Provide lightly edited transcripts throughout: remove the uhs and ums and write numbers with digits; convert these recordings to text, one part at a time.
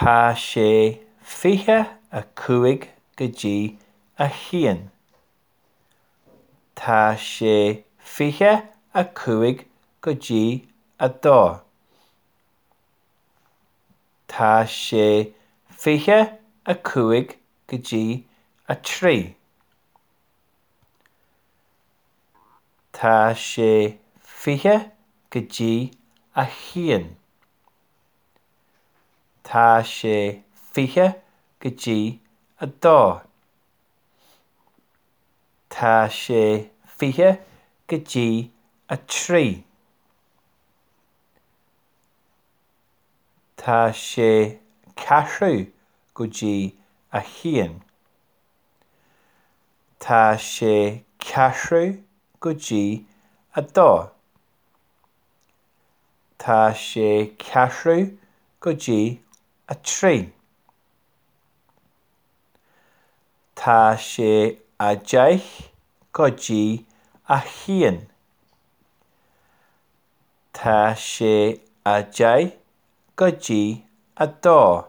Tá sé 25 go dtí a haoin. Tá sé 25 go dtí a dó. Tá sé 25 go dtí a trí. Tá sé 20 go dtí a haoin. Tá sé 20 go dtí a dó. Tá sé 20 go dtí a trí. Tá sé 40 go dtí a haoin. Tá sé 40 go dtí a dó. Tá sé 40 go dtí a trí. Tá sé 10 go dtí a haoin. Tá sé 10 go dtí a dó.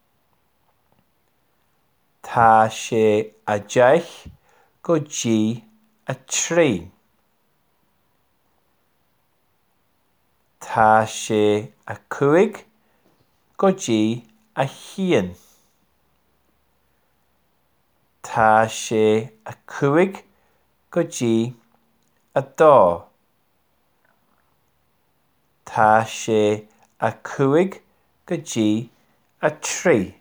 Tá sé 10 go dtí a trí. Tá sé 50 go dtí a haoin. Tá sé 50 go dtí a dó. Tá sé 50 go dtí a trí.